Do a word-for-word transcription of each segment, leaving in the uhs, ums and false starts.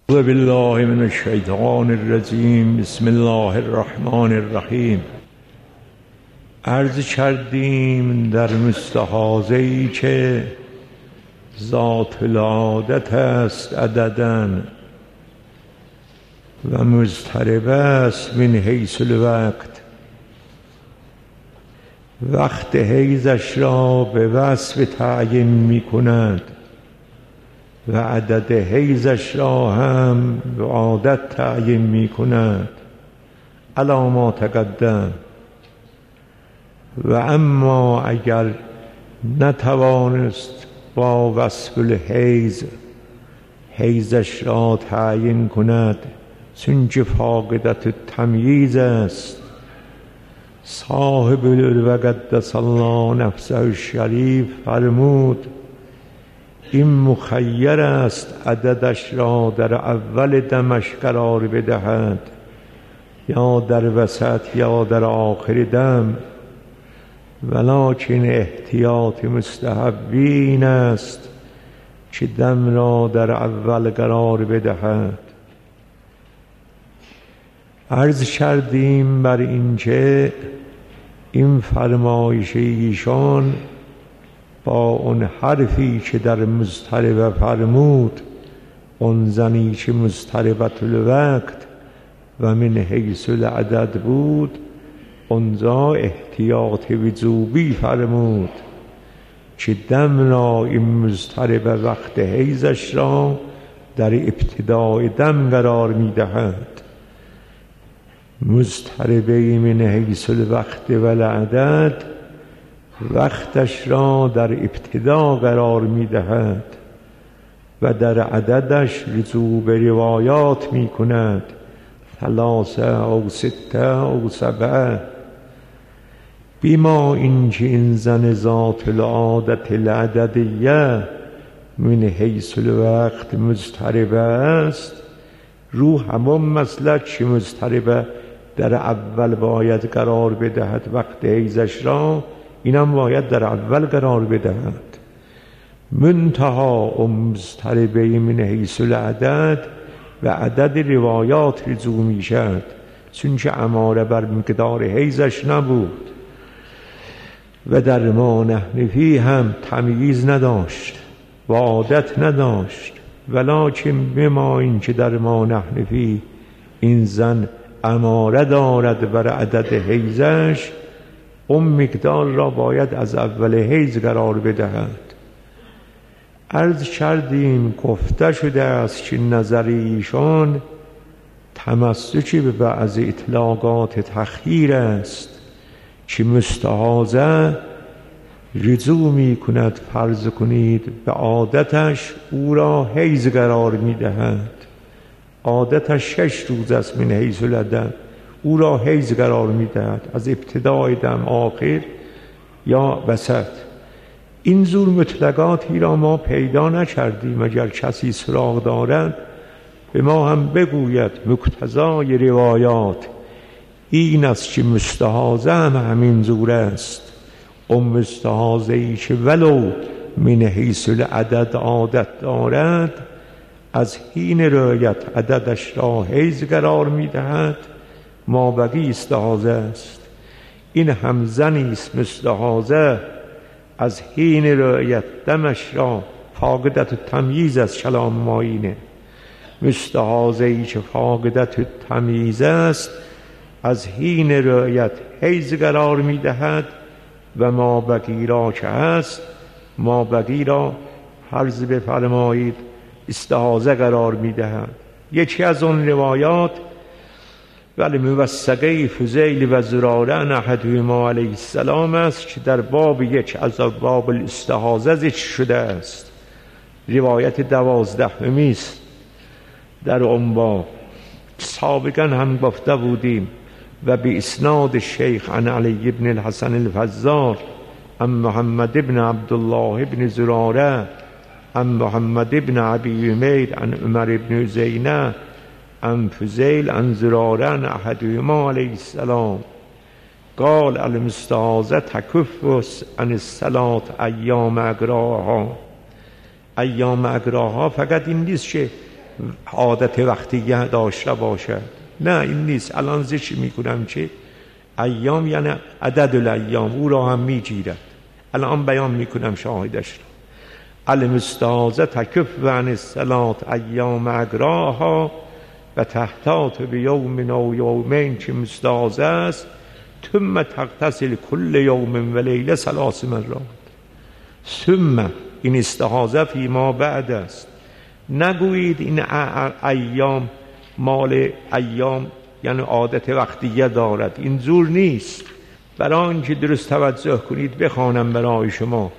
اعوذ بالله من الشیطان الرجیم. بسم الله الرحمن الرحیم. عرض کردیم در مستحاضه‌ای که ذات العادت است عدداً و مضطرب است من حیث الوقت. وقت حیضش را به وصف تعیین می کند و عدد حیضش را هم به عادت تعیین می کند علی ما تقدم. و اما اگر نتوانست با وصف الحیض حیضش را تعیین کند چونکه فاقدت التمییز است، صاحب العلو قدس الله نفسه الشریف فرمود این مخیر است عددش را در اول دمش قرار بدهد یا در وسط یا در آخر دم، ولکن احتیاط مستحبین است که دم را در اول قرار بدهد. عرض کردیم بر اینکه این فرمایش ایشان با اون حرفی که در مضطرب فرمود، اون زنی که مضطربت الوقت و من حیث العدد بود، اونجا احتیاط وجوبی فرمود که دم را این مضطرب وقت حیضش را در ابتدای دم قرار می دهد. مضطربه من حیث الوقت و العدد وقتش را در ابتدا قرار می دهد و در عددش رجوع به روایات می کند، ثلاثه او سته او سبعه. بیما اینکه این زن ذات العادت العددیه من حیث الوقت مضطربه است، رو همون مسلک که مضطربه در اول باید قرار بدهد وقت حیضش را، اینم باید در اول قرار بدهد. منتها ام مضطربه من حیث العدد و عدد روایات رجوع می شد چونکه اماره بر مقدار حیضش نبود و در ما نحن فی هم تمییز نداشت و عادت نداشت، ولکن بما این که در ما نحن فی این زن اماره دارد بر عدد حیضش، اون مقدار را باید از اول حیض قرار بدهد. عرض کردیم گفته شده است که نظر ایشان تمسکی به بعض اطلاقات تخییر است که مستحاضه رجوع می کند، فرض کنید به عادتش او را حیض قرار می دهد، عادتش شش روز است من حیث العدد، او را حیض قرار می دهد از ابتدای دم آخر یا وسط. این زور مطلقاتی را ما پیدا نکردیم، اگر کسی سراغ دارد به ما هم بگوید. مقتضای روایات این است که مستحاضه هم همین زور است. اون مستحاضه ای که ولو من حیث العدد عادت دارد، از حین رعایت عددش را حیض قرار می دهد، ما بقی استحاضه است. این هم زنی است مستحاضه از حین رعایت دمش را فاقدت تمییز است. کلام ما اینه، مستحاضه ای که فاقدت تمییز است از حین رعایت حیض قرار می دهد و ما بقی را که هست، ما بقی را فرض بفرمایید استحاضه قرار می دهد. یکی از اون روایات ولی موثقه فضیل و زراره احدهما علیه السلام است که در باب یک از باب الاستحاضه ذکر شده است، روایت دوازدهمی است در اون باب. سابقا هم گفته بودیم و به اسناد شیخ عن علی بن الحسن الفزار عن محمد بن عبدالله بن زراره عن محمد بن ابی عمیر عن عمر بن زینه عن فضیل عن زراره احدهما علیه السلام قال المستحاضه تکف عن الصلاة ایام اقراها. ایام اقراها فقط این نیست که عادت وقتیه داشته باشد. نه این نیست. الان ذکر میکنم چه ایام یعنی عدد الایام، او را هم میگیرد. الان بیان میکنم شاهدش را. المستعاذه تکف عن الصلاة ایام اگراها و تحتات به یوم و یومین که مستعاذه است. ثم تغتسل کل یوم و لیله ثلاث مرات. ثم این استعاذه فی ما بعد است. نگویید این ایام مال ایام یعنی عادت وقتیه دارد، این زور نیست. برای اینکه درست توجه کنید بخوانم برای شما.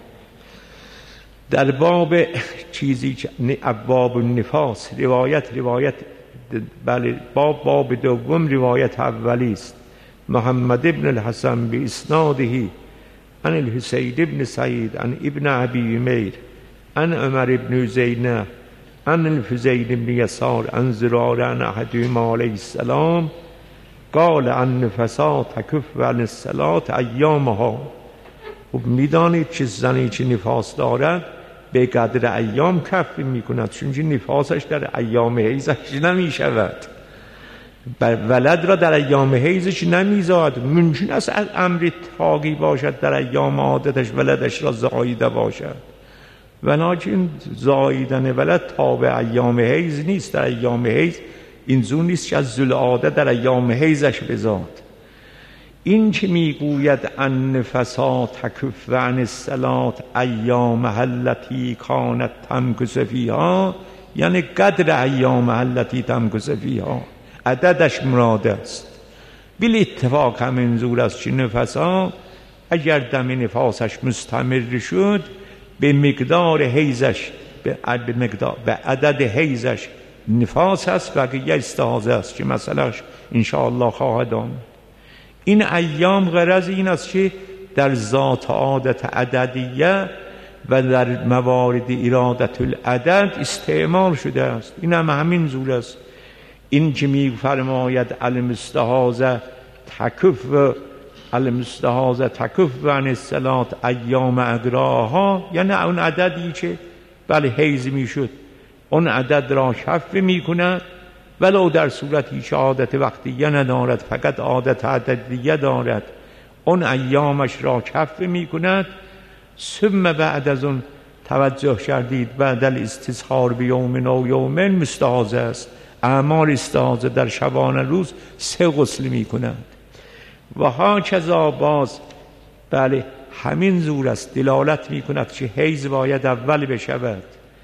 در باب چیزی ابواب النفاس روایت روایت بله باب باب دوم روایت اولی است. محمد ابن الحسن به اسناده عن الحسین ابن سعید عن ابن ابی امیر عن عمر ابن زینه عن الفضیل ابن یسار عن زرار عن احدهما علیه السلام قال عن نفسات تکف عن الصلاة ایامها. خب میدانید چه زنی که نفاس دارد به قدر ایام کف میکند، چون نفاسش در ایام حیضش نمی شود. ولد را در ایام حیضش نمیزاد. ممکن است امر تاقی باشد در ایام عادتش ولدش را زاییده باشد، ولکن زاییدن ولد تابع ایام حیض نیست. در ایام حیض این زون نیست که از ذوالعاده در ایام حیضش بزاد. این که میگوید ان نفسات تکف عن الصلاة ایام التي کانت تمکث فیها یعنی قدر ایام التي تمکث فیها، عددش مراد است. بل اتفاق هم منظور است که نفسا اگر دم نفاسش مستمر شد به مقدار حیضش به مقدار به عدد حیضش نفاس است و یه استحاضه است که مثلاش انشاءالله خواهد آمد. این ایام غرض این است که در ذات عادت عددیه و در موارد ارادت العدد استعمال شده است. این هم همین زور است. این که می فرماید المستحاضه تکف المستحاضه تکف عن الصلاة ایام اگراها یعنی اون عددی که بله حیض می شد اون عدد را کف می کند، ولو در صورتی که عادت وقتیه ندارد فقط عادت عددیه دارد اون ایامش را کف می کند. ثم بعد از اون توجه کردید بعد الاستظهار به یوم و یومین مستحاضه است. اعمال استحاضه در شبانه روز سه غسل می کند و ها کذا باز بله همین زور است دلالت می کند که حیض باید اول بشود.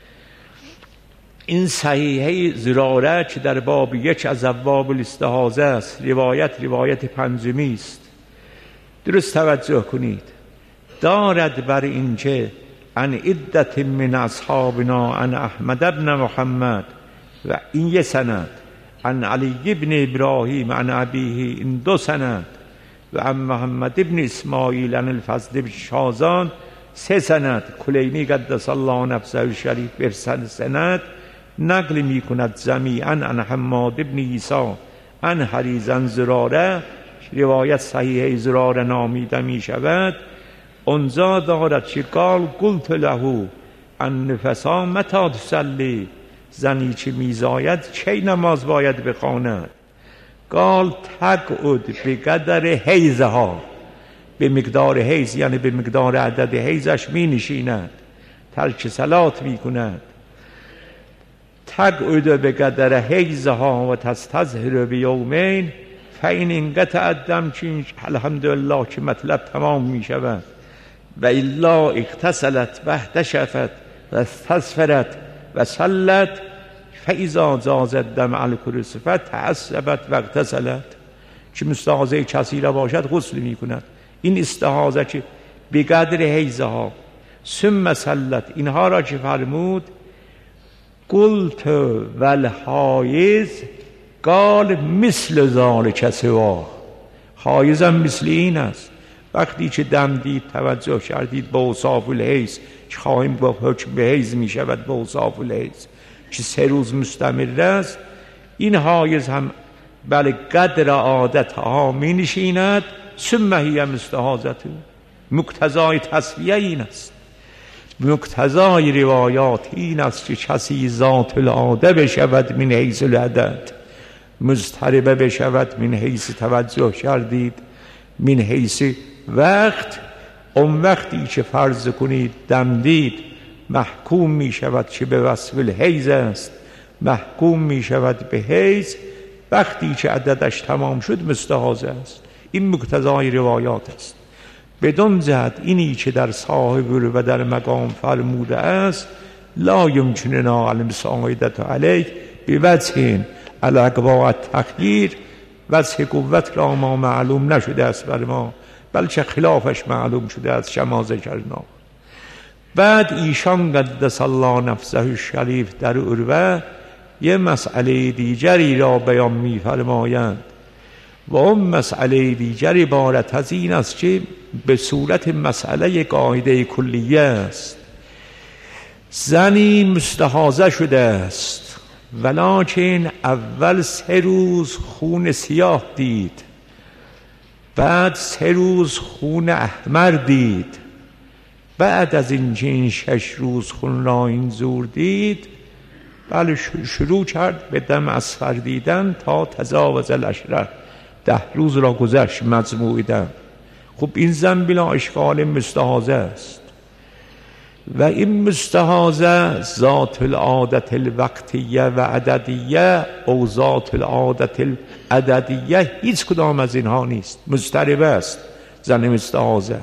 این صحیحه زراره که در باب یک از ابواب الاستحاضه است، روایت روایت پنجمی است. درست توجه کنید. دارد بر اینکه عن عدت من اصحابنا عن احمد بن محمد و این یه سند، عن علی ابن ابراهیم عن ابیه این دو سند، و عن محمد ابن اسماعیل عن الفضل بن شازان سه سند. کلینی قدس الله نفسه الشریف بر سند نقل می کند جمیعاً عن حماد ابن عیسی عن حریز عن زراره، روایت صحیح زراره نامیده می شود. اونجا دارد که قال قلت له ان نفسا متى تصلی، زنی که میزاید چه نماز باید بخواند؟ قال تقعد به قدر حیضها، به مقدار حیض یعنی به مقدار عدد حیضش می نشیند، ترک صلات می کند. تقعد به قدر حیضها و تستظهر بیومین فین انقطع الدم، چین الحمدلله که مطلب تمام می شود. و الا اغتسلت و احتشفت و استظفرت و صلت فاذا جاز الدم علی کل صفت تعصبت و اغتسلت. که مستحاضه کسی را باشد غسل می کند. این استحاضه که به قدر حیضها ثم صلت اینها را که فرمود قلت والحایض قال مثل ذلک سوا، حایض هم مثل این است. وقتی که دم دید توجه کردید به اوصاف الحیض که خواهیم با حکم به حیض می شود، به اوصاف الحیض که سه روز مستمر است، این حایض هم بله قدر عادت ها می نشیند. ثم هی مستحاضته، مقتضای تسویه این است. مقتضای روایات این است که کسی ذات العاده بشود من حیث العدد، مضطربه بشود من حیث توجه کردید، من حیث وقت. اون وقتی که فرض کنید دم دید محکوم می شود که به وصف الحیز است، محکوم می شود به حیز. وقتی که عددش تمام شد مستحاضه است. این مقتضای روایات است. بدون جهت اینی که در صاحب و در مقام فرموده است لا یمکننا المساعدة علیه بوجه الاقوا التخییر، وجه قوت را ما معلوم نشده است بر ما، بلکه خلافش معلوم شده است شما ذکرنا. بعد ایشان قدس الله نفسه الشریف در عروه یه مسئله دیگری را بیان می فرمایند و اون مسئله دیگر عبارت از این است که به صورت مسئله قاعده کلیه است. زنی مستحاضه شده است ولکن اول سه روز خون سیاه دید، بعد سه روز خون احمر دید، بعد از اینکه این شش روز خون را اینجور دید بله شروع کرد به دم اصفر دیدن تا تجاوز العشره، ده روز را گذشت مجموع دم. خب این زن بلا اشکال مستحاضه است و این مستحاضه ذات العادت الوقتیه و عددیه او ذات العادت العددیه هیچ کدام از اینها نیست، مضطربه است زن مستحاضه.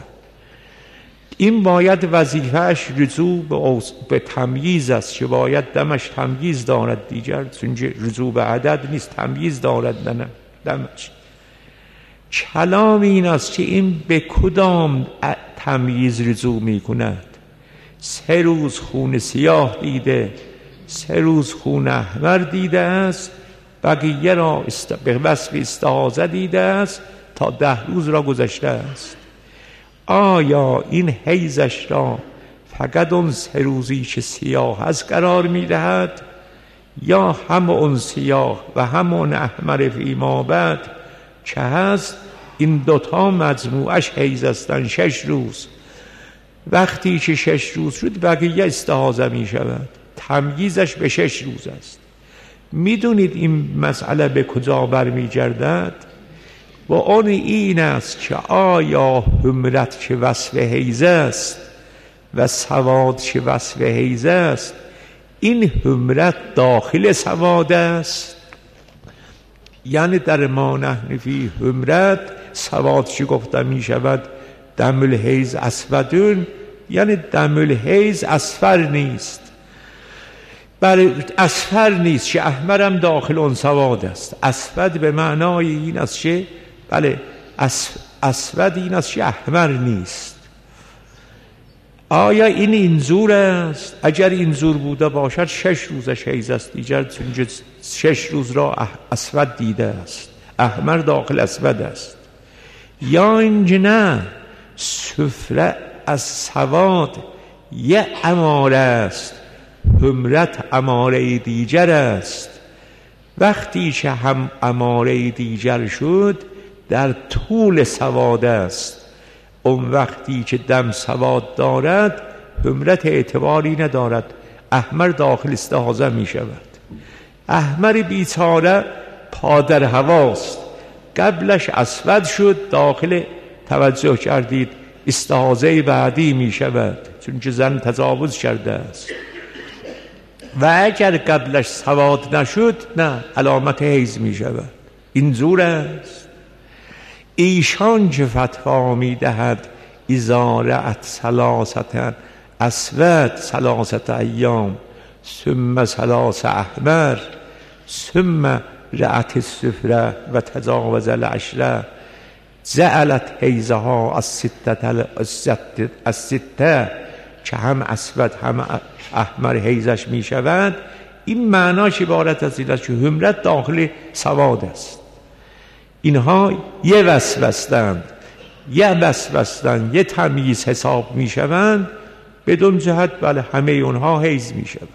این باید وظیفهش رجوع به, به تمییز است که باید دمش تمییز دارد دیگر، چون رجوع به عدد نیست، تمییز دارد دمش. کلام این است که این به کدام تمییز رجوع می کند. سه روز خون سیاه دیده، سه روز خون احمر دیده است، بقیه را است... به وصف استحاضه دیده است تا ده روز را گذشته است. آیا این حیزش را فقط اون سه روزی که سیاه هست قرار می دهد یا هم اون سیاه و هم اون احمر فیما بعد که هست؟ این دوتا مجموعش حیز هستن شش روز. وقتی که شش روز شد بقیه استحاضه می شود، تمییزش به شش روز است. می دونید این مسئله به کجا برمی گردد؟ و اون این است که آیا حمرت که وصف حیز است و سواد که وصف حیز است، این حمرت داخل سواد است؟ یعنی در ما نحن فی حمرت سواد چی گفته می شود دم الحیز اسودون، یعنی دم الحیز اصفر نیست، برای اصفر نیست که احمرم داخل اون سواد است. اسود به معنای این است که بله اسود این است که احمر نیست. آیا این اینجور است؟ اگر اینجور بوده باشد شش روزش حیز است دیگر، چون شش روز را اسود دیده است، احمر داخل اسود است. یا اینجا نه، سفره از سواد یه اماره است، حمرت اماره دیگر است. وقتی که هم اماره دیگر شد در طول سواد است. اون وقتی که دم سواد دارد حمرت اعتباری ندارد، احمر داخل استحاضه می شود. احمر بیچاره پادر هواست، قبلش اسود شد داخل توجه کردید استحاضه بعدی می شود، چون که زن تجاوز کرده است. و اگر قبلش سواد نشد نه، علامت حیض می شود. اینجور است. ایشان که فتوا می دهد اذا رأت ثلاثة اسود ثلاثة ایام ثم ثلاث احمر ثم رأت السفره و تجاوز العشره جعلت حیضها از سته که هم اسود هم احمر حیضش می شود. این معناش عبارت از این است که حمرت داخل سواد است. اینها یه وصف هستند، یه وصف هستند، یه تمییز حساب می شوند. بدون جهت بله همه اونها حیض می شود.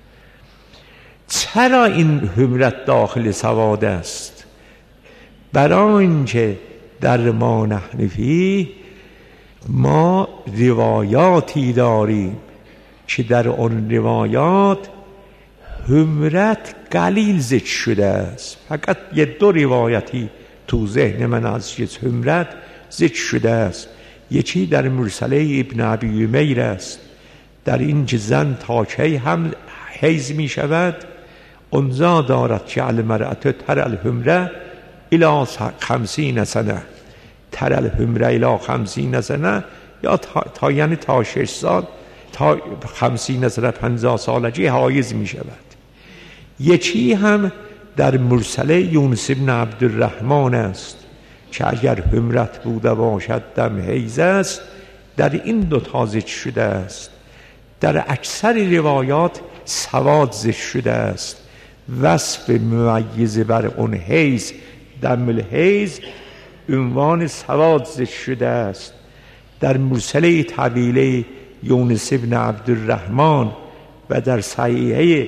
چرا این حمرت داخل سواد است؟ برای اینکه در ما نحن فیه ما روایاتی داریم که در آن روایات حمرت قلیل ذکر شده است. فقط یه دو روایتی تو ذهن من از چیز حمرت ذکر شده است. یکی در مرسله ابن ابی امیر است، در این که زن تا کی هم حیض می شود، انزا دارد که المرأة تر الحمره الی خمسین سنه، تر الحمره الی خمسین سنه، یا تا, تا یعنی تا شش سال، تا خمسین سنه پنجاه سالگی حایض می شود. یکی هم در مرسله یونس بن عبدالرحمن است که اگر حمرت بوده باشد دم حیض است. در این دو تا ذکر شده است. در اکثر روایات سواد ذکر شده است. وصف ممیز بر اون حیض، دم الحیض، عنوان سواد ذکر شده است. در مرسله طویله یونس بن عبدالرحمن و در صحیحه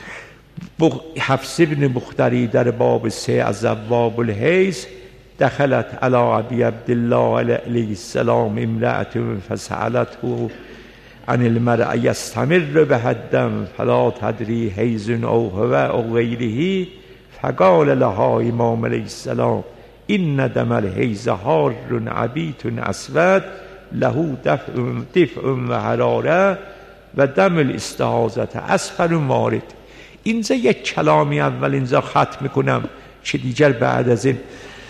حفص بن بختری در باب سه از ابواب الحیض، دخلت علی ابی عبدالله علیه السلام امرأة فسألته عن المرأة یستمر بها الدم فلا تدری حیض او هو او غیره، فقال لها امام علیه السلام این دم الحیض حار عبیت اسود له دفع دفع و حراره و دم الاستحاضة اصفر وارد. اینجا یک کلامی اول اینجا ختم میکنم که دیگر بعد از این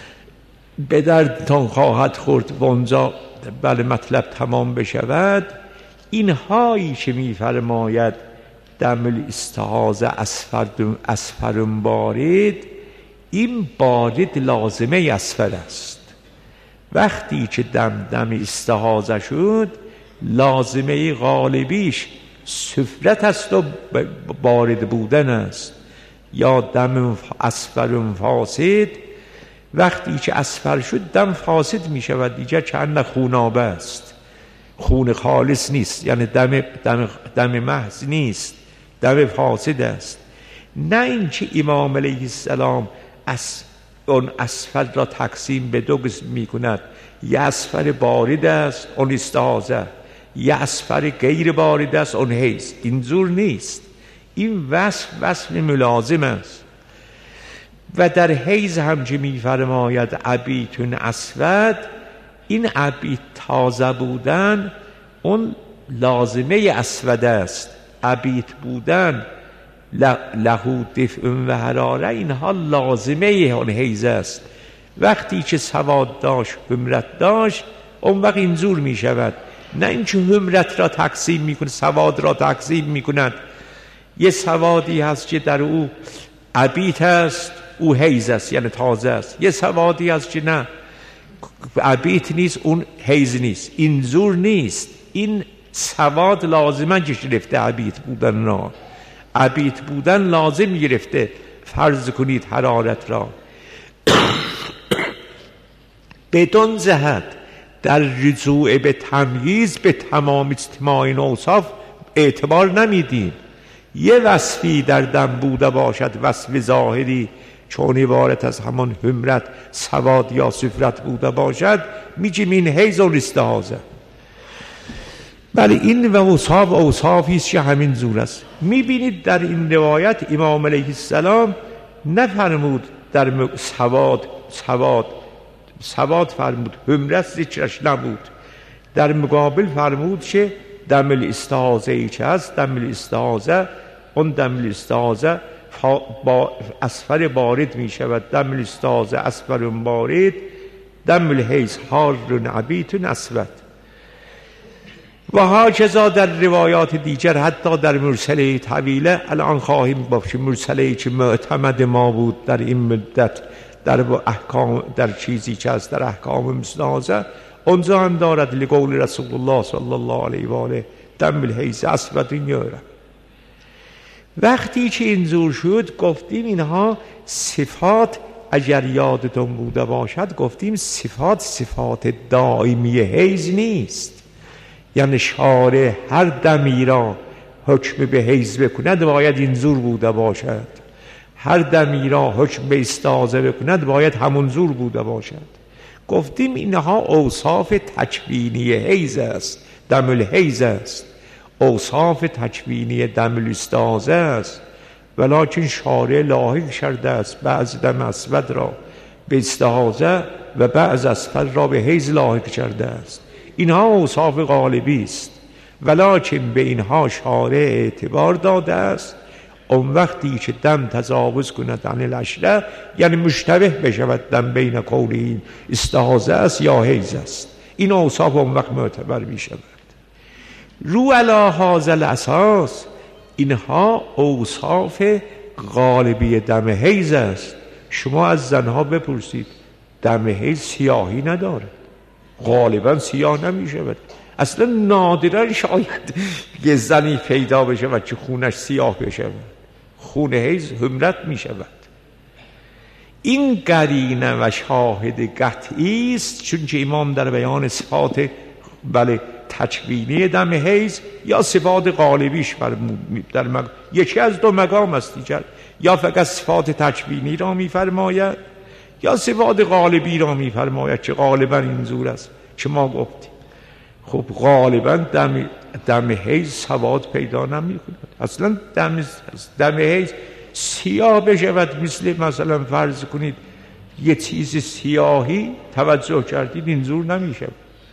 به دردتان خواهد خورد و اونجا بله مطلب تمام بشود. اینهایی که میفرماید دم الاستحاضة اصفر بارد، این بارد لازمه اصفر است. وقتی که دم دم استحاضه شد، لازمه غالبیش سفرت است و بارد بودن است. یا دم اصفر فاسد، وقتی که اصفر شد دم فاسد می شود، دیگر چند خونابه است، خون خالص نیست، یعنی دم, دم, دم محض نیست، دم فاسد است. نه اینکه امام علیه السلام از اون اصفر را تقسیم به دو قسم می کند، یه اصفر بارد است اون استحاضه، یه اصفر غیر بارد است اون حیض. اینجور نیست، این وصف وصف ملازم است. و در حیض هم که می فرماید عبیتون اسود، این عبیت تازه بودن اون لازمه اسود است. عبیت بودن لهو دفع و حراره، اینها لازمه اون حیض است. وقتی که سواد داشت حمرت داشت، اون وقت اینجور می شود. نه اینکه حمرت را تقسیم می کند، سواد را تقسیم می کند. یه سوادی هست که در او عبیت است، او حیض است یعنی تازه است. یه سوادی هست که نه عبیت نیست، اون حیض نیست. اینجور نیست. این سواد لازمه که گرفته عبیت بودن را، عبیت بودن لازم گرفته فرض کنید حرارت را. بدون جهت در رجوع به تمییز به تمام اجتماع این اوصاف اعتبار نمیدیم. یه وصفی در دم بوده باشد، وصف ظاهری چون عبارت از همان حمرت، سواد یا صفرت بوده باشد، میگیم این حیض و استحاضه. بله این و اوصاف اوصافی است که همین زور است. میبینید در این روایت امام علیه السلام نفرمود در سواد سواد سواد فرمود، حمرت ذکرش نبود. در مقابل فرمود که دم الاستحاضه ای که هست، دم الاستحاضه، اون دم الاستحاضه با اصفر بارد می شود. دم الاستحاضه اصفر بارد، دم الحیض حار عبیت اسود. و هاکذا در روایات دیگر، حتی در مرسله طویله الان خواهیم گفت، مرسله که معتمد ما بود در این مدت در احکام، در چیزی که از در احکام مستحاضه، اونجا هم دارد لقول رسول الله صلی الله علیه و آله دم الحیض اسود یاره. وقتی که اینجور شد گفتیم اینها صفات، اگر یادتون بوده باشد گفتیم صفات صفات دائمی حیض نیست. یعنی شارع هر دمی را حکم به حیض بکند باید اینجور بوده باشد، هر دمی را حکم به استحاضه بکند باید همون زور بوده باشد. گفتیم اینها اوصاف تکوینی حیض است، دم الحیض است. اوصاف تکوینی دم الاستعاذه است، ولکن شارع لاحق کرده است بعض دم اسود را به استعاذه و بعض اسفل را به حیض لاحق کرده است. اینها اوصاف غالبی است، ولکن به اینها شارع اعتبار داده است. اون وقتی که دم تجاوز کند عن العشره، یعنی مشتبه بشود دم بین کون این استعاذه است یا حیض است، این اوصاف اون وقت معتبر می شود. رو علی هذا الاساس، اینها اوصاف غالبی دم حیض است. شما از زنها بپرسید دم حیض سیاهی نداره، غالبا سیاه نمی شود. اصلا نادرا شاید یه زنی پیدا بشه و که خونش سیاه بشه، خون حیض حمرت می شود. این قرینه و شاهد قطعی است، چون که امام در بیان صفات بله تکوینی دم حیض یا صفات غالبیش در مق... یکی از دو مقام است دیگر، یا فقط صفات تکوینی را میفرماید یا صفات غالبی را میفرماید که غالبا اینجور است که ما گفتیم. خب غالبا دم دم حیض سواد پیدا نمی‌کند. اصلا دم دم حیض سیاه بشود، مثل مثلا فرض کنید یه چیز سیاهی توجه کردید اینجور نمیشه.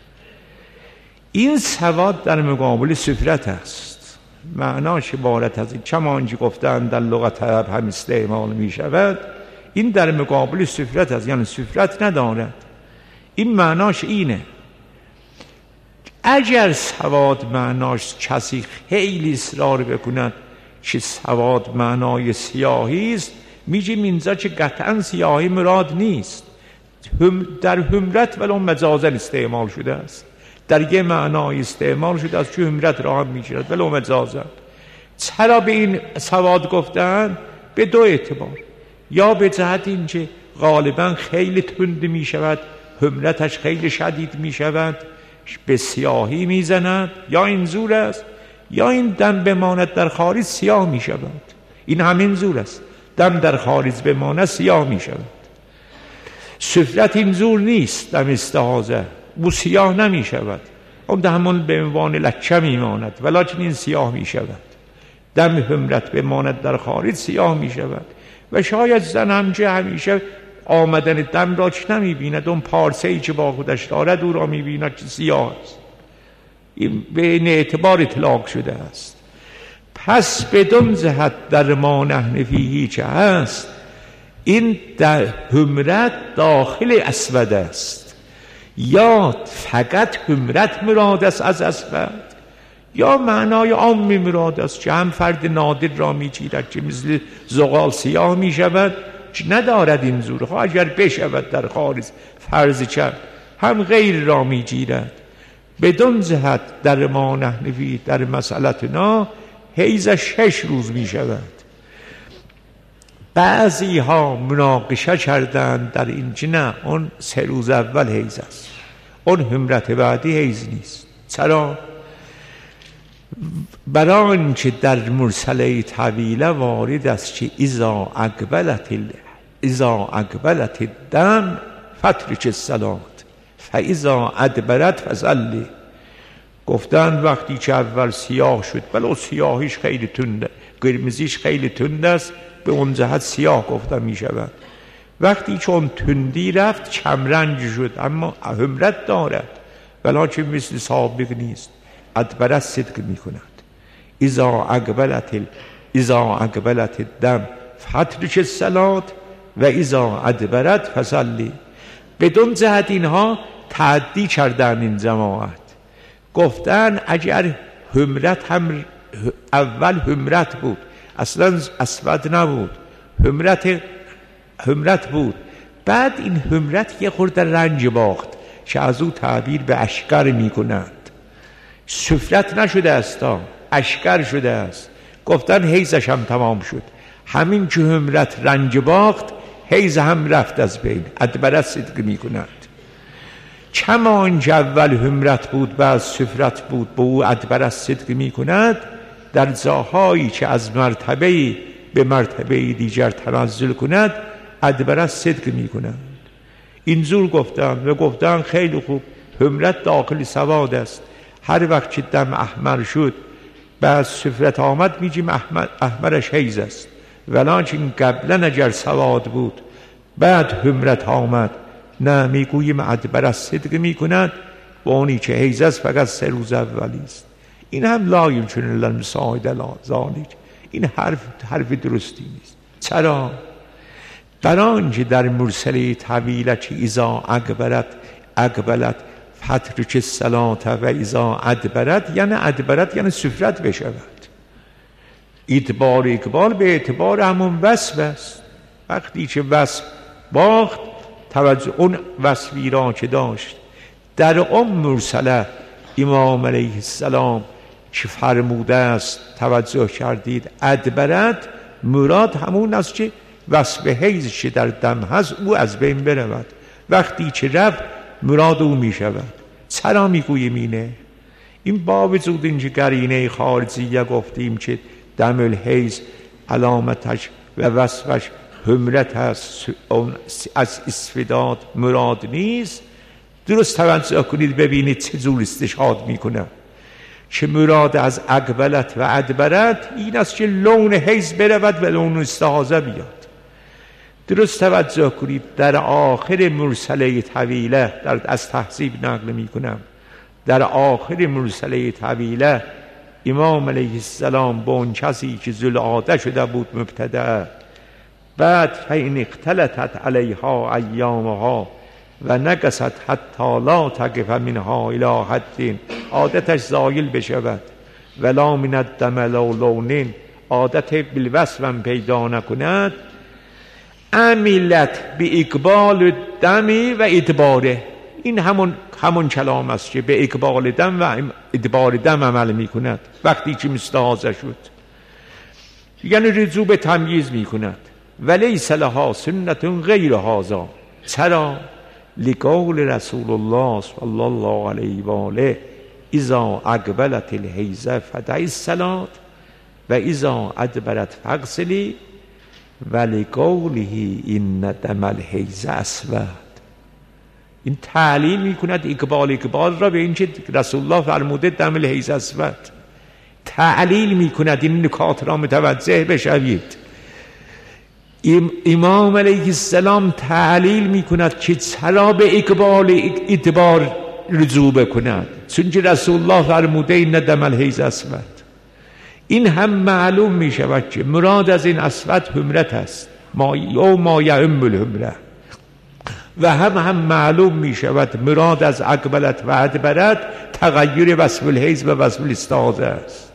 این سواد در مقابل سفرت است، معناش عبارت از این چمانجی گفتن در لغت عرب هم استعمال می شود. این در مقابل سفرت است، یعنی سفرت ندارد. این معناش اینه. اگر سواد معناش کسی خیلی اصرار بکند که سواد معنای سیاهی است، میگیم اینجا که قطعا سیاهی مراد نیست، هم در حمرت ولو مجازا استعمال شده است، در یه معنای استعمال شده است که حمرت را هم میگیرد ولو مجازا. چرا به این سواد گفتن؟ به دو اعتبار، یا به جهت این که غالبا خیلی تند می شود، حمرتش خیلی شدید می شود، به سیاهی می زند، یا این زور است، یا این دم بماند در خارج سیاه می شود. این همین زور است، دم در خارج بماند سیاه می شود. سفرت این زور نیست، دم استعاذه او سیاه نمی شود، اون همون به عنوان لکه می ماند، ولیکن این سیاه می شود. دم حمرت بماند در خارج سیاه می شود. و شاید زن همچه همیشه آمدن دم را چه نمی بیند، اون پارسه‌ای که با خودش دارد او را می بیند که سیاه است. این به این اعتبار اطلاق شده است. پس بدون جهت در ما نحن فیه چه است، این در حمرت داخل اسود است، یا فقط حمرت مراد است از اسود، یا معنای عام مراد است که هم فرد نادر را می گیرد که مثل زغال سیاه می شود که ندارد این زورها، اگر بشود در خارج فرض کرد هم غیر را می گیرد. بدون جهت در ما نحن فیه در مسئلتنا حیض شش روز می شود. بعضی ها مناقشه کردند در این که نه، اون سه روز اول حیض است، اون حمرت بعدی حیض نیست. چرا؟ برای آنکه در مرسله طویله وارد است که اذا اقبلت اذا اقبلت الدم فترک الصلاة فاذا ادبرت فصلی. گفتن وقتی که اول سیاه شد، ولو سیاهیش خیلی تنده، قرمزیش خیلی تند است، به اون جهت سیاه گفته می شود. وقتی چون تندی رفت کمرنگ شد، اما حمرت دارد ولیکن مثل سابق نیست، ادبرت صدق می کند. اذا اقبلت اذا اقبلت الدم فترک الصلاة و اذا ادبرت فصلی. بدون جهت اینها تعدی کردن این جماعت. گفتن اگر حمرت هم اول حمرت بود، اصلا اسود نبود، حمرت حمرت بود، بعد این حمرت یه خورده رنج باخت که از او تعبیر به اشکر می کنند. سفرت نشده است، اشکر شده است. گفتن حیضش هم تمام شد. همین که حمرت رنج باخت، حیض هم رفت از بین، ادبرت صدق می کند. کما آنچه اول حمرت بود بعد سفرت بود، به او ادبرت صدق می کند. در جاهایی که از مرتبه به مرتبه دیگر تنزل کند، ادبرت صدق می کند. اینجور گفتن و گفتن خیلی خوب، حمرت داخل سواد است. هر وقت که دم احمر شد بعد سفرت آمد میگیم احمر احمرش حیز است، ولکن قبلا اگر سواد بود بعد حمرت آمد نه میگوییم ادبر از صدق میکند و اونی که حیز است فقط سه روز اولی است. این هم لا یمکن الا المساعد ذالک، این حرف حرف درستی نیست. چرا؟ برای اینکه در مرسله طویله که اذا اقبلت اقبلت فترک الصلاة و اذا ادبرت، یعنی ادبرت یعنی سفرت بشود. ادبار اقبال به اعتبار همون وصف است. وقتی که وصف باخت توجه اون وصفی را که داشت در اون مرسله امام علیه السلام که فرموده است توجه کردید ادبرت، مراد همون است که وصف حیض که در دم هست او از بین برود. وقتی که رفت مراد او می شود. چرا می گوییم اینه؟ این با وجود اینکه قرینه خارجیه گفتیم که دم الحیض علامتش و وصفش حمرت هست، از اسفداد مراد نیست. درست توجه کنید ببینید چه جور استشهاد میکنه که مراد از اقبلت و ادبرت این است که لون حیض برود و لون استحاضه بیاد. درست توجه کنید در آخر مرسله طویله، در از تهذیب نقل میکنم، در آخر مرسله طویله امام علیه السلام با اون کسی که ذوالعاده شده بود مبتدع، بعد فإن اختلطت علیها ایامها و نقصت حتی لا تقف منها الی حد، عادتش زایل بشود، ولا من الدم لا لون، عادت بالوصف هم پیدا نکند، عملت به اقبال دم و ادباره. این همون همون کلام است که به اقبال دم و ادبار دم عمل میکند. وقتی که مستحاضه شد یعنی رجوع به تمییز میکند. ولیس لها سنت غیر هذا. چرا؟ لقول رسول الله صلی الله علیه و آله اذا اقبلت الحیض فدعی الصلاة و اذا ادبرت فاغسلی و لقوله این دم الحیض اسود. این تعلیل میکند اقبال اقبال را به اینکه رسول الله فرموده دم الحیض اسود. تعلیل میکند. این نکات را متوجه بشوید. امام علیه السلام تعلیل میکند که چرا به اقبال ادبار رجوع بکند، چون که رسول الله فرموده این دم الحیض اسود. این هم معلوم می شود که مراد از این اسود حمرت است، ما یا ما یعم الحمره، و هم هم معلوم می شود مراد از اقبلت و ادبرت تغییر وصف الحیض و وصف الاستحاضه است.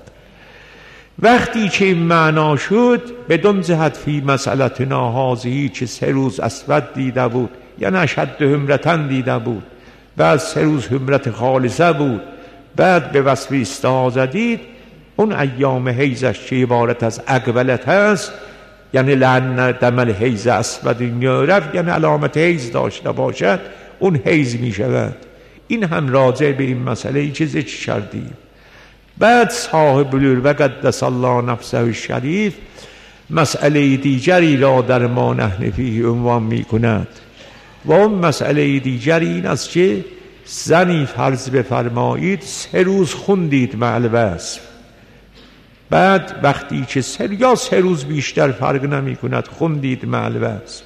وقتی که این معنا شد بدون جهت فی مسئلتنا هذه که سه روز اسود دیده بود یعنی اشد حمرتن دیده بود، بعد سه روز حمرت خالصه بود، بعد به وصف استحاضه دید، اون ایام حیضش که عبارت از اقبلت هست یعنی لعن دم الحیض اسود یعرف یعنی علامت حیض داشته باشد، اون حیض می شود. این هم راجع به این مسئله که ذکر کردیم. بعد صاحب العروة قدس الله نفسه الشریف مسئله دیگری را در ما نحن فیه عنوان می کند و اون مسئله دیگری این است که زنی فرض بفرمایید سه روز خوندید مع الوصف، بعد وقتی که سه یا سه روز بیشتر فرق نمی کند خوندید مع الوصف،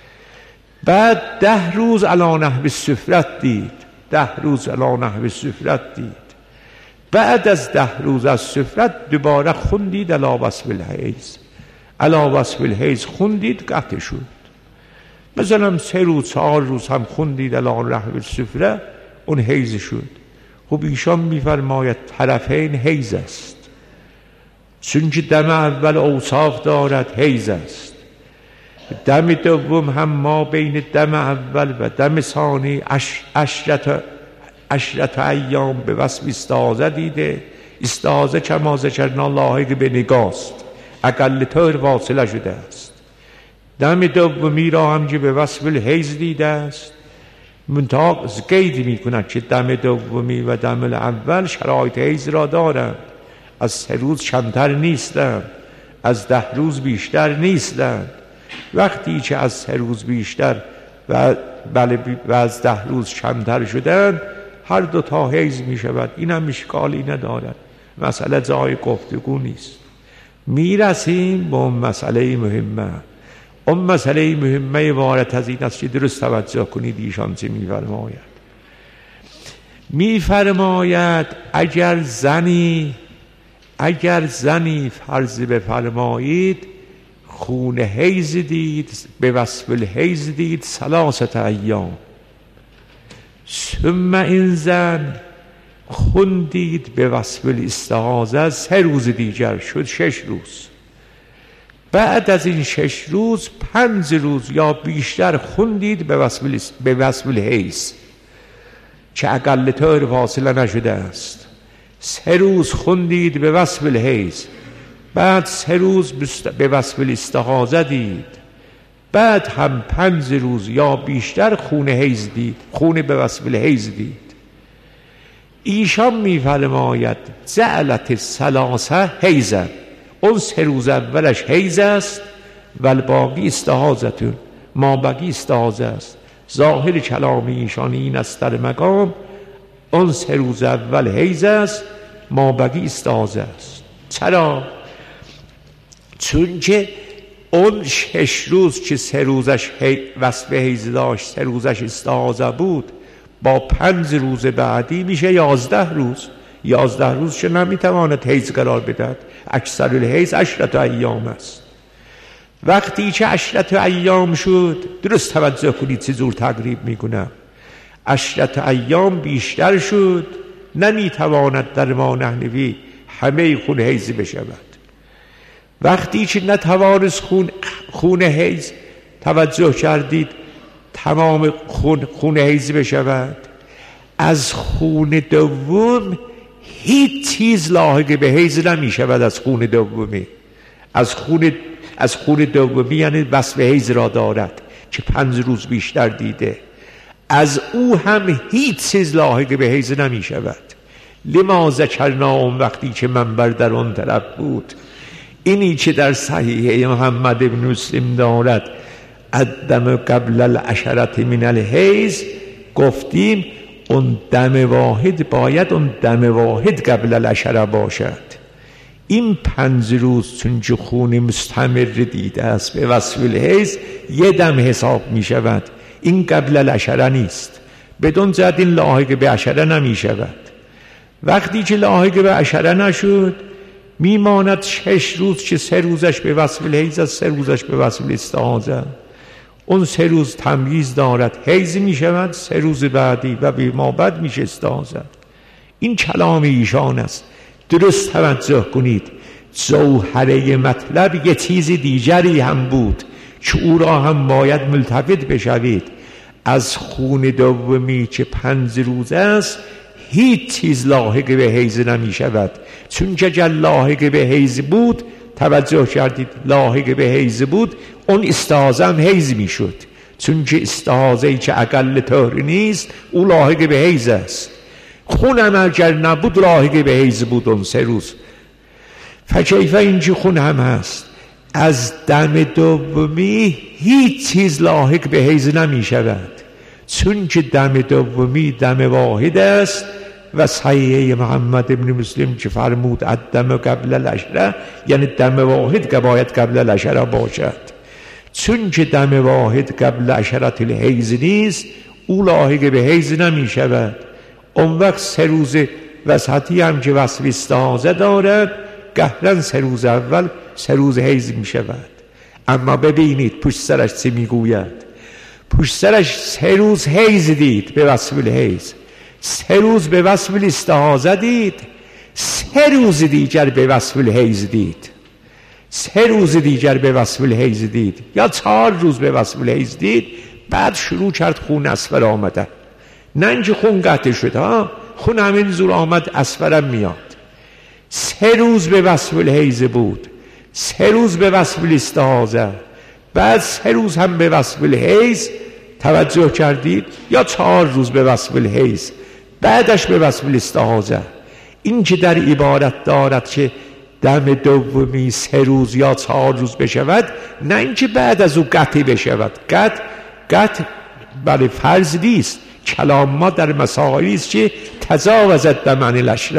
بعد ده روز علی نحو سفرت دید، ده روز علی نحو سفرت دید، بعد از ده روز از سفرت دوباره خوندید علی وصف الحیض، علی وصف الحیض خوندید قطع شد. مثلا سه روز چهار روز هم خوندید علی نحو سفرت، اون حیض شد. خب ایشان میفرماید طرفین حیض است، چون که دم اول اوصاف دارد حیض است، دم دوم هم ما بین دم اول و دم ثانی عشرت عشرت ایام به وصف استحاضه دیده. استحاضه کما ذکرنا لاحق به نگاست، اقل طور واصله شده است. دم دومی را هم که به وصف الحیض دیده است، منتها قید می کند که دم دومی و دم اول شرایط حیض را دارند، از سه روز کمتر نیستند، از ده روز بیشتر نیستند. وقتی که از سه روز بیشتر و بله و از ده روز کمتر شدند هر دو تا حیض می شود. این هم اشکالی ندارد. مسئله جای گفتگو نیست. میرسیم به اون مسئله مهمه. اون مسئله مهمه عبارت از این است که درست توجه کنید ایشان چه میفرماید. میفرماید اگر زنی اگر زنی فرض بفرمایید خون حیض دید، به وصف الحیض دید ثلاثه ایام، ثم این زن خون دید به وصف الاستحاضه سه روز دیگر شد شش روز، بعد از این شش روز پنج روز یا بیشتر خون دید به وصف به وصف الحیض که اقل طور فاصله نشده است. سه روز خون دید به وصف الحیض، بعد سه روز به وصف الاستحاضه دید، بعد هم پنج روز یا بیشتر خون حیض دید، خون به وصف الحیض دید. ایشان میفرماید جعلت ثلاثه حیضا، اون سه روز اولش حیض است و الباقی استحاضتون، ما بقی استحاضه است. ظاهر کلام ایشان این است در مقام اون سه روز اول حیض است، ما بقی استحاضه است. چرا؟ چون که اون شش روز که سه روزش وصف حیض داشت، سه روزش استحاضه بود، با پنج روز بعدی میشه یازده روز. یازده روز که نمیتواند حیض قرار بدهد. اکثر الحیض عشرت ایام است. وقتی که عشرت ایام شد، درست توجه کنید چه زور تقریب میکنم، عشرت ایام بیشتر شد، نمیتواند در ما نحنوی همه خون حیض بشود. وقتی که نتوانست خون خون حیض توجه کردید تمام خون خون حیض بشود، از خون دوم هیچ چیز لاحق به حیض نمی شود. از خون دومی از خون از خون دومی یعنی وصف حیض را دارد که پنج روز بیشتر دیده، از او هم هیچ چیز لاحق به حیض نمی شود. لما ذکرنا اون وقتی که منبر در اون طرف بود، اینی که در صحیح محمد ابن مسلم دارد الدم قبل العشرة من الحیض، گفتیم اون دم واحد باید اون دم واحد قبل العشرة باشد. این پنج روز چون که خون مستمر دیده است به وصف الحیض یه دم حساب می شود. این قبل العشرة نیست، بدون جد این لاحق به عشرة نمی شود. وقتی که لاحق به عشرة نشد میماند شش روز که سه روزش به وصف الحیض است، سه روزش به وصف الاستحاضه. اون سه روز تمییز دارد، حیض می شود، سه روز بعدی و به ما بعد میشه استحاضه. این کلام ایشان است. درست توجه کنید، جوهره مطلب یه چیز دیگری هم بود که او را هم باید ملتفت بشوید. از خون دومی که پنج روز است هیچ چیز لاحق به حیض نمی شود، چون که اگر لاحق به حیض بود، توجه کردید لاحق به حیض بود، اون استحاضه هم حیض می شد، چون که استحاضه‌ای که اقل طور نیست او لاحق به حیض است. خون هم اگر نبود لاحق به حیض بود اون سه روز. فکیفه اینجا خون هم هست. از دم دومی هیچ چیز لاحق به حیض نمی شود، چون که دم دومی دم واحد است و صحیح محمد ابن مسلم که فرمود الدم قبل العشرة، یعنی دم واحد که باید قبل العشرة باشد. چون که دم واحد قبل عشرة الحیض نیست، او لاحق به حیض نمی شود. اون وقت سه روز وسطی هم که وصف استحاضه دارد، قهرن سه روز اول سه روز حیض می شود. اما ببینید پشت سرش چه می گوید. پشت سرش سه روز حیض دید به وصف الحیض، سه روز به وصف الاستحاضه دید، سه روز دیگر به وصف الحیض دید، سه روز دیگر به وصف الحیض دید یا چهار روز به وصف الحیض دید. بعد شروع کرد خون اصفر آمده. نه اینکه خون قطع شد، ها خون همین زور آمد اصفرم میاد. سه روز به وصف الحیض بود، سه روز به وصف الاستحاضه، بعد سه روز هم به وصف الحیض. توجه کردید؟ یا چهار روز به وصف الحیض، بعدش به وصف الاستحاضه. این که در عبارت دارد که دم دومی سه روز یا چهار روز بشود، نه اینکه بعد از او قطع بشود. قطع قطع برای فرض نیست. کلام ما در مسائلی است که تجاوزت دم عن العشرة،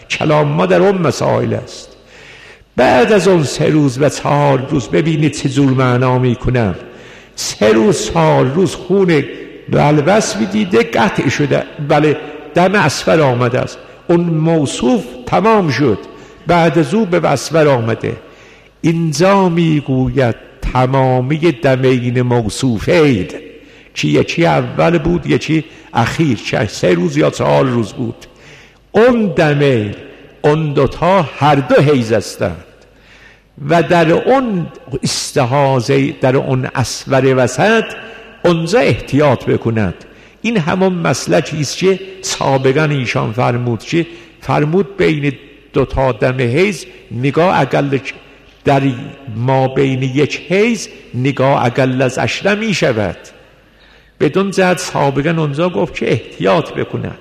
کلام ما در اون مسائل است. بعد از اون سه روز و چهار روز ببینید چه جور معنا میکنم. سه روز چهار روز خون بلبس میدیده قطع شده، بله دم اصفر آمده است، اون موصوف تمام شد، بعد از او به اصفر آمده. اینجا میگوید تمامی دمین موصوفید که یکی اول بود یکی اخیر، چه سه روز یا چهار روز بود. اون دمین اون دوتا هر دو حیز هستند و در اون استحاضه، در اون اصفر وسط اونجا احتیاط بکند. این همون مسلکی است که سابقا ایشان فرمود که فرمود بین دو تا دم حیز نگاه اقل در ما بین یک حیز نگاه اقل از عشره می شود. بدون جهت سابقا اونجا گفت که احتیاط بکند.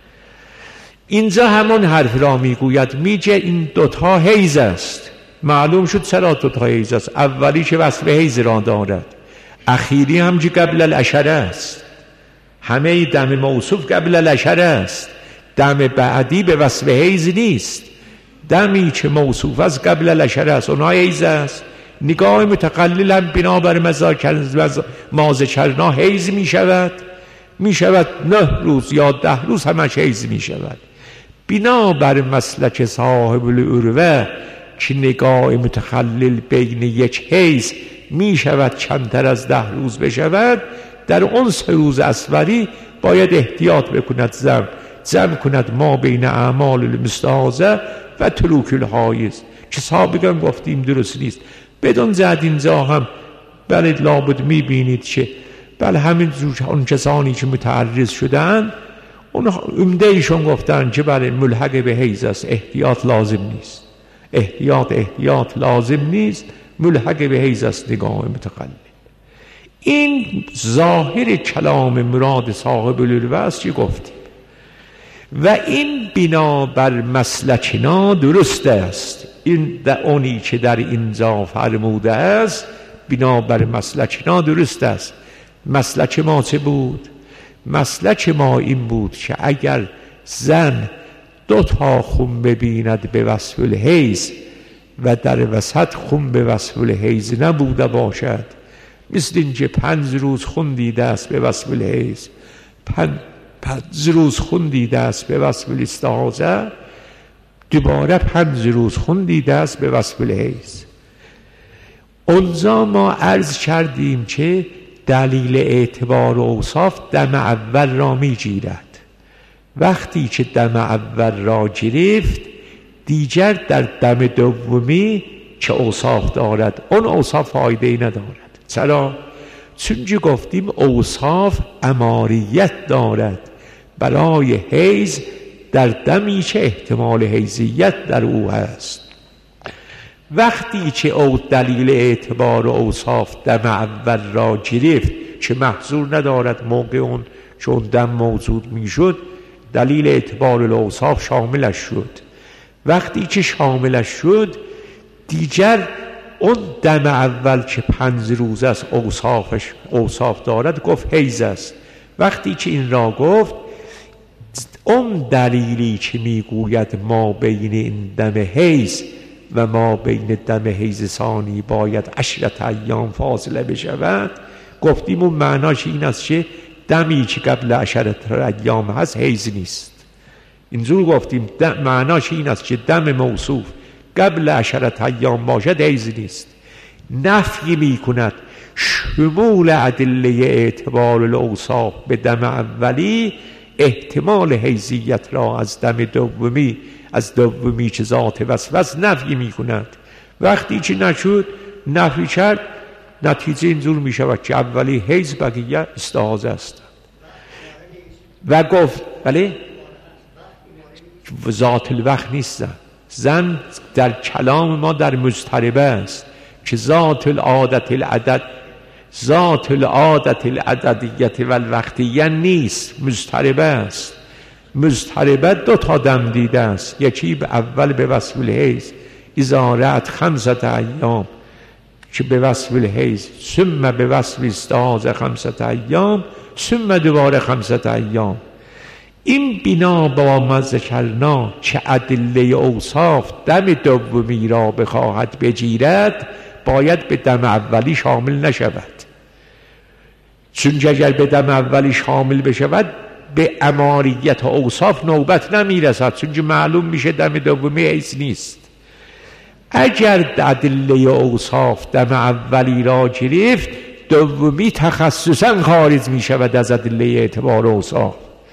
اینجا همون حرف را میگوید، میگه این دوتا حیز است. معلوم شد چرا دوتا حیز است. اولی که وصف حیز را دارد، اخیری هم که قبل العشره است. همه دم موصوف قبل العشره است، دم بعدی به وصف حیز نیست. دمی که موصوف است قبل العشره است، اونها حیز است. نگاه متقلل هم بنابر مازکرنا حیز می شود، می شود نه روز یا ده روز همش حیز می شود. بنابر مسلک صاحب العروه که نگاه متخلل بین یک حیز می شود کمتر از ده روز بشود، در اون سه روز اصفری باید احتیاط بکند، زم زم کند ما بین اعمال المستحاضه و تلوک الحایز که سابقا گفتیم درست نیست. بدون زد اینجا هم بله لابد می بینید که بله همین اون کسانی که متعرض شدن اون عمده ایشون گفتن که بله ملحق به حیز است، احتیاط لازم نیست، احتیاط احتیاط لازم نیست، ملحق به حیز است نگاه متقلل. این ظاهر کلام مراد صاحب العروه است که گفتیم و این بنا بر مسلکنا درست است. این در اونی که در اینجا فرموده است بنا بر مسلکنا درست است. مسلک ما چه بود؟ مسلک ما این بود که اگر زن دو تا خون ببیند به وصف الحیض و در وسط خون به وصف الحیض نبوده باشد، مثل اینکه پنج روز خون دیده است به وصف الحیض، پنج, پنج روز خون دیده است به وصف الاستحاضه، دوباره پنج روز خون دیده است به وصف الحیض. اونجا ما عرض کردیم که دلیل اعتبار و اوصاف دم اول را می گیرد. وقتی که دم اول را گرفت دیگر در دم دومی که اوصاف دارد اون اوصاف فایده ای ندارد. چرا؟ چون که گفتیم اوصاف اماریت دارد برای حیض در دمی که احتمال حیضیت در او هست. وقتی که او دلیل اعتبار و اوصاف دم اول را گرفت که محظور ندارد موقع اون چون دم موجود می شد، دلیل اعتبار و اوصاف شاملش شد. وقتی که شاملش شد دیگر اون دم اول که پنج روز است اوصافش اوصاف دارد گفت حیض است. وقتی که این را گفت اون دلیلی که میگوید ما بین این دم حیض و ما بین دم حیض ثانی باید عشرت ایام فاصله بشود، گفتیم اون معناش این است که دمی که قبل عشرت ایام هست حیض نیست. اینجور گفتیم معناش این است که دم موصوف قبل عشرت ایام باشد حیض نیست. نفی می کند شمول ادله اعتبار الاوصاف به دم اولی احتمال حیضیت را از دم دومی از دومی که ذات وسوس نفی می کند. وقتی که نشد نفی کرد نتیجه اینجور می شود که اولی حیض بقیه استحاضه است و گفت بله ذات الوقت نیست. زن در کلام ما در مضطربه است که ذات العادت العدد ذات العادت العددیت و الوقتیه نیست، مضطربه است. مضطربه دو تا دم دیده است، یکی به اول به وصف الحیض اذا رأت خمسة ایام که به وصف الحیض، ثم به وصف استحاضه خمسة ایام، ثم دوباره خمسة ایام. این بنا با ما ذکرنا چه ادله اوصاف دم دومی را بخواهد بجیرد، باید به دم اولی شامل نشود. چون اگر به دم اولی شامل بشود به اماریت و اوصاف نوبت نمیرسد، چون معلوم میشه دم دومی حیث نیست. اگر ادله اوصاف دم اولی را گرفت، دومی تخصصا خارج میشود از ادله اعتبار اوصاف.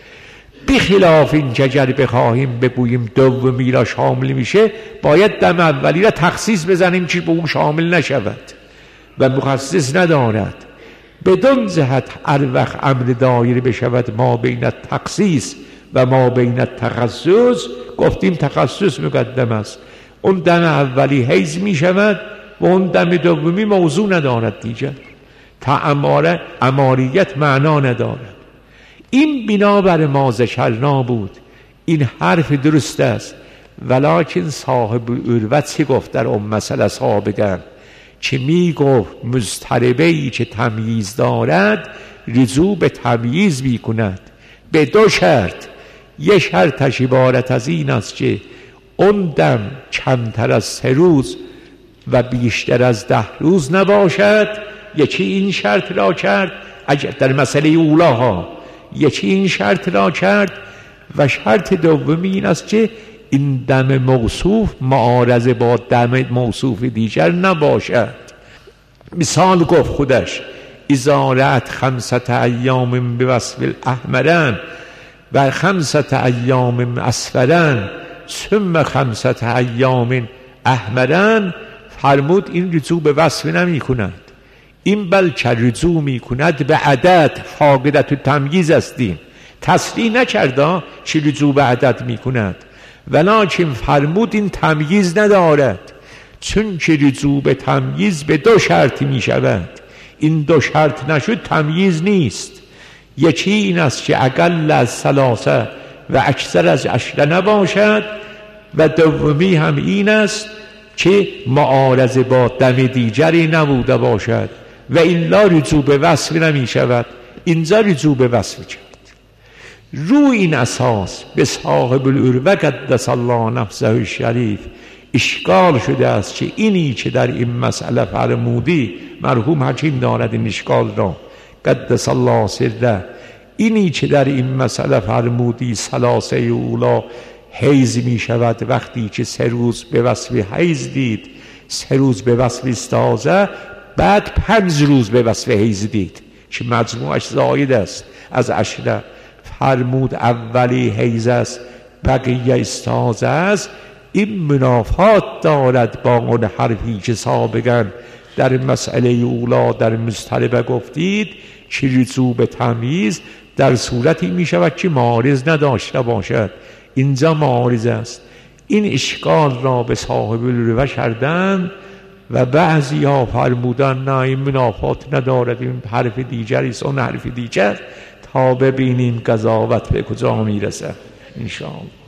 بخلاف این که اگر بخواهیم بگوییم دومی را شامل میشه، باید دم اولی را تخصیص بزنیم که به اون شامل نشود و مخصص ندارد. بدون جهت هر وقت امر دایره بشود ما بین تخصیص و ما بین تخصص، گفتیم تخصص مقدم است. اون دم اولی حیز می شود و اون دم دومی موضوع ندارد دیگر. تا اماره اماریت معنا ندارد. این بنابر ما ذکرنا بود. این حرف درست است، ولکن صاحب اروت چه گفت در اون مسئله سابقا، که می گفت مضطربه ای که تمییز دارد رجوع به تمییز می کند به دو شرط. یک شرطش عبارت از این است که اون دم کمتر از سه روز و بیشتر از ده روز نباشد. یکی این شرط را کرد اگر در مسئله اولاها، یکی این شرط را کرد و شرط دومی این است که این دم موصوف معارض با دم موصوف دیگر نباشد. مثال گفت خودش اذا رأت خمسة ایام بوصف الاحمرن و خمسة ایام اصفرن ثم خمسة ایام احمرن، فرمود این رجوع به وصف نمی کند، این بلکه رجوع می کند به عدد. فاقدت و تمییز استیم، تصریح نکرده چه رجوع به عدد می کند، ولکن فرمود این تمییز ندارد، چون که رجوع به تمییز به دو شرط می شود. این دو شرط نشد تمییز نیست. یکی این است که اقل از ثلاثه و اکثر از عشره نباشد و دومی هم این است که معارض با دم دیگری نبوده باشد و الا رجوع به وصف نمی شود. اینجا رجوع به وصف کرد. روی این اساس به صاحب العروة قدس الله نفسه الشریف اشکال شده است که اینی که در این مسئله فرمودی، مرحوم حکیم دارد این اشکال را قدس الله سره، اینی که در این مسئله فرمودی ثلاثه اولا حیز می شود وقتی که سه روز به وصف حیز دید، سه روز به وصف استازه، بعد پنج روز به وصف حیز دید که مجموعش زاید است از عشره. فرمود اولی حیز است بقیه استازه است. این منافات دارد با اون حرفی که سابقا در مسئله اولا در مضطربه گفتید که رجوع به تمییز در صورتی می شود که معارض نداشته باشد. اینجا معارض است. این اشکال را به صاحب العروة کردند و بعضی ها فرمودن نه این منافات ندارد، این حرف دیگری است، اون حرف دیگر، تا ببینیم قضاوت به کجا می رسد انشاءالله.